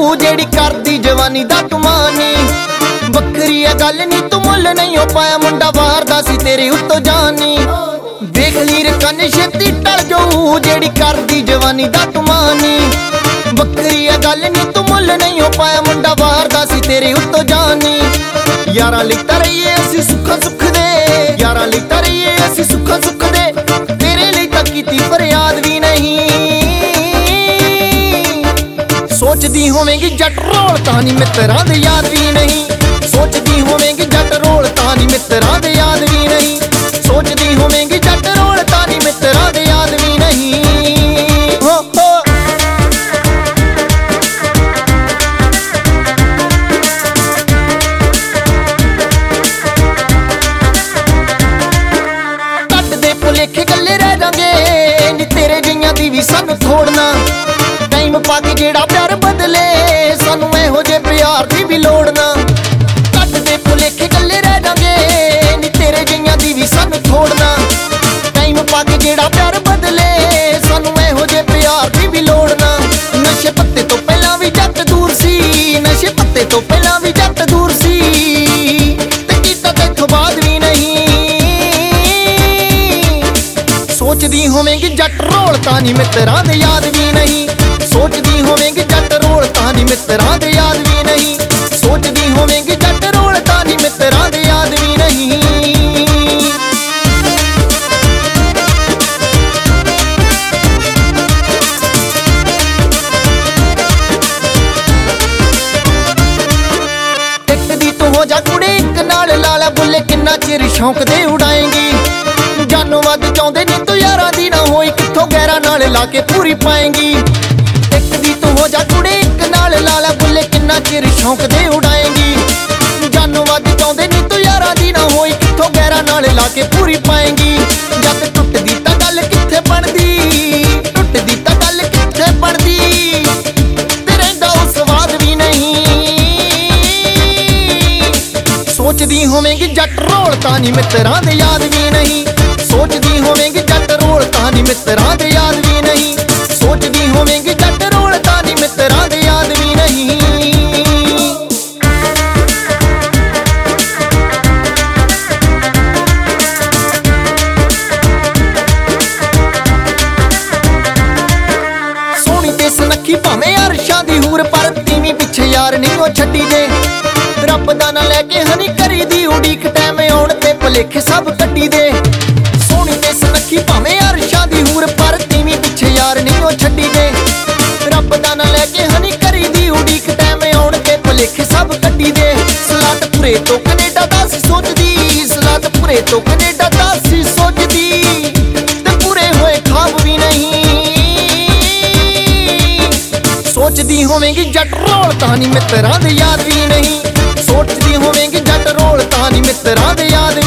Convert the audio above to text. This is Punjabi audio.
ਜਾਊ ਜਿਹੜੀ ਕਰਦੀ ਜਵਾਨੀ ਦਾ ਤੁਮਾਨੀ। ਬੱਕਰੀ ਆ ਗੱਲ ਨੀ ਤੂੰ ਮੁੱਲ ਨਹੀਂ ਹੋ ਪਾਇਆ, ਮੁੰਡਾ ਵਾਰਦਾ ਸੀ ਤੇਰੇ ਉੱਤੋਂ ਜਾਨੀ। ਵੇਖ ਲੀਰ ਕੰਨ ਛੇਤੀ ਟਲ ਜਾਊ ਜਿਹੜੀ ਕਰਦੀ ਜਵਾਨੀ ਦਾ ਤੁਮਾਨੀ। ਬੱਕਰੀ ਆ ਗੱਲ ਨੀ ਤੂੰ ਮੁੱਲ ਨਹੀਂ ਹੋ ਪਾਇਆ, ਮੁੰਡਾ ਵਾਰਦਾ ਸੀ ਤੇਰੇ ਉੱਤੋਂ ਜਾਨੀ। ਯਾਰਾਂ ਲਈ ਤਾਂ ਰਹੀਏ ਅਸੀਂ ਸੁੱਖਾਂ ਸੁੱਖ ਦੇ, ਯਾਰਾਂ ਲਈ ਤਾਂ ਰਹੀਏ ਅਸੀਂ ਸੁੱਖਾਂ ਸੁੱਖ ਦੇ, ਤੇਰੇ ਲਈ ਤਾਂ ਕੀਤੀ ਫਰਿਆਦ ਵੀ ਨਹੀਂ। ਸੋਚਦੀ ਹੋਵੇਂਗੀ ਜੱਟ ਰੋਲ ਤਾਂ ਨੀ ਮਿੱਤਰਾਂ ਦੇ ਯਾਦ ਵੀ ਨਹੀਂ। ਸੋਚਦੀ ਹੋਵੇਂਗੀ ਜੱਟ ਰੋਲ ਤਾਂ ਨੀ ਮਿੱਤਰਾਂ ਦੇ ਯਾਦ ਵੀ ਨਹੀਂ। ਸੋਚਦੀ ਹੋਵੇਂਗੀ ਜੱਟ ਰੋਲ ਤਾਂ ਨੀ ਮਿੱਤਰਾਂ ਦੇ ਯਾਦ ਵੀ ਨਹੀਂ। ਹੋ ਹੋ ਕੱਟ ਦੇ ਭੁਲੇਖੇ ਗੱਲੇ ਰਹਿ ਜਾਂਗੇ ਨੀ, ਤੇਰੇ ਜਿਹੀਆਂ ਦੀ ਵੀ ਸਾਨੂੰ ਥੋੜਨਾ। ਟਾਈਮ ਪਾ ਕੇ ਜਿਹੜਾ ਪਿਆਰ ਬਦਲੇ ਸਾਨੂੰ ਇਹੋ ਜਿਹੇ ਪਿਆਰ ਦੀ ਵੀ ਲੋੜ ਨਾ। ਕੱਟ ਦੇ ਭੁਲੇਖੇ ਗੱਲੇ ਰਹਿ ਜਾਂਗੇ ਨੀ, ਤੇਰੇ ਜਿਹੀਆਂ ਦੀ ਵੀ ਸਾਨੂੰ ਥੋੜਨਾ। ਟਾਈਮ ਪਾ ਕੇ ਜਿਹੜਾ ਪਿਆਰ ਬਦਲੇ ਸਾਨੂੰ ਇਹੋ ਜਿਹੇ ਪਿਆਰ ਦੀ ਵੀ ਲੋੜ ਨਾ। ਨਸ਼ੇ ਪੱਤੇ ਤੋਂ ਪਹਿਲਾਂ ਵੀ ਜੱਟ ਦੂਰ ਸੀ, ਨਸ਼ੇ ਪੱਤੇ ਤੋਂ ਪਹਿਲਾਂ ਵੀ ਜੱਟ ਦੂਰ ਸੀ, ਤੇ ਕੀਤਾ ਤੇਥੋਂ ਬਾਅਦ ਵੀ ਨਹੀਂ। ਸੋਚਦੀ ਹੋਵੇਂਗੀ ਜੱਟ ਰੋਲ ਤਾਂ ਨੀ ਮਿੱਤਰਾਂ ਦੇ ਯਾਦ ਵੀ ਨਹੀਂ। ਸੋਚਦੀ ਹੋਵੇਂਗੀ ਜੱਟ ਰੋਲ ਤਾਂ ਨੀ ਮਿੱਤਰਾਂ ਦੇ ਯਾਦ ਵੀ ਨਹੀਂ। ਸੋਚਦੀ ਹੋਵੇਂਗੀ ਜੱਟ ਰੋਲ ਤਾਂ ਨੀ ਮਿੱਤਰਾਂ ਦੇ ਯਾਦ ਵੀ ਨਹੀਂ। ਇੱਕ ਦੀ ਤੂੰ ਹੋ ਜਾ ਕੁੜੀ ਇੱਕ ਨਾਲ ਲਾਲਾ ਬੁੱਲੇ, ਕਿੰਨਾ ਚਿਰ ਸ਼ੌਂਕ ਦੇ ਉਡਾਏਂਗੀ। ਜਾਨੋਂ ਵੱਧ ਚਾਹੁੰਦੇ ਨੀ ਤੂੰ ਯਾਰਾਂ ਦੀ ਨਾ ਹੋਈ, ਕਿੱਥੋਂ ਗੈਰਾਂ ਨਾਲ ਲਾ ਕੇ ਪੂਰੀ ਪਾਏਂਗੀ। ਇੱਕ ਦੀ ਤੂੰ ਹੋ ਜਾ ਕੁੜੀ ਇੱਕ ਨਾਲ ਲਾਲਾ ਬੁੱਲੇ, ਕਿੰਨਾ ਚਿਰ ਸ਼ੌਂਕ ਦੇ ਉਡਾਏਂਗੀ। ਜਾਨੋਂ ਵੱਧ ਚਾਹੁੰਦੇ ਨੀ ਤੂੰ ਯਾਰਾਂ ਦੀ ਨਾ ਹੋਈ, ਕਿੱਥੋਂ ਗੈਰਾਂ ਨਾਲ ਲਾ ਕੇ ਪੂਰੀ ਪਾਏਂਗੀ। ਜਦ ਟੁੱਟਦੀ ਤਾਂ ਗੱਲ ਕਿੱਥੇ ਬਣਦੀ, ਟੁੱਟਦੀ ਤਾਂ ਗੱਲ ਕਿੱਥੇ ਬਣਦੀ, ਤੇ ਰਹਿੰਦਾ ਉਹ ਸਵਾਦ ਵੀ ਨਹੀਂ। ਸੋਚਦੀ ਹੋਵੇਂਗੀ ਜੱਟ ਰੋਲ ਤਾਂ ਨੀ ਮਿੱਤਰਾਂ ਦੇ ਯਾਦ ਵੀ ਨਹੀਂ। ਸੋਚਦੀ ਹੋਵੇਂਗੀ ਜੱਟ ਰੋਲ ਤਾਂ ਨੀ ਮਿੱਤਰਾਂ ਦੇ ਯਾਦ ਵੀ ਨਹੀਂ। ਸੋਚਦੀ ਹੋਵੇਂਗੀ ਜੱਟ ਰੋਲ ਤਾਂ ਨੀ ਮਿੱਤਰਾਂ ਦੇ ਯਾਦ ਵੀ ਨਹੀਂ। ਸੋਹਣੀ ਤੇ ਸੁਨੱਖੀ ਭਾਵੇਂ ਅਰਸ਼ਾਂ ਦੀ ਹੂਰ, ਪਰ ਤੀਵੀਂ ਪਿੱਛੇ ਯਾਰ ਨਹੀਂ ਉਹ ਛੱਡੀ ਦੇ। ਰੱਬ ਦਾ ਨਾ ਲੈ ਕੇ ਹਨੀ ਕਰੀ ਦੀ ਉਡੀਕ, ਟਾਈਮ ਆਉਣ ਤੇ ਭੁਲੇਖੇ ਸਭ ਕੱਢੀ ਦੇ। ਸੋਹਣੀ ਤੇ ਸੁਨੱਖੀ ਭਾਵੇਂ ਅਰਸ਼ਾਂ ਦੀ ਹੂਰ, ਪਰ ਤੀਵੀਂ ਪਿੱਛੇ ਯਾਰ ਨਹੀਂ ਉਹ ਛੱਡੀ ਦੇ। ਰੱਬ ਦਾ ਨਾ ਲੈ ਕੇ ਹਨੀ ਕਰੀ ਦੀ ਉਡੀਕ, ਟਾਈਮ ਆਉਣ ਤੇ ਭੁਲੇਖੇ ਸਭ ਕੱਢੀ ਦੇ। ਸਲਾਤਪੁਰੇ ਤੋਂ ਕੈਨੇਡਾ ਦਾ ਸੀ ਸੋਚਦੀ, ਸਲਾਤਪੁਰੇ ਤੋਂ ਕੈਨੇਡਾ ਦਾ ਸੀ ਸੋਚਦੀ, ਤੇ ਪੂਰੇ ਹੋਏ ਖਾਬ ਵੀ ਨਹੀਂ। ਸੋਚਦੀ ਹੋਵੇਂਗੀ ਜੱਟ ਰੋਲ ਤਾਂ ਨੀ ਮਿੱਤਰਾਂ ਦੇ ਯਾਦ ਵੀ ਨਹੀਂ। ਸੋਚਦੀ ਹੋਵੇਂਗੀ ਜੱਟ ਰੋਲ ਤਾਂ ਨੀ ਮਿੱਤਰਾਂ ਦੇ ਯਾਦ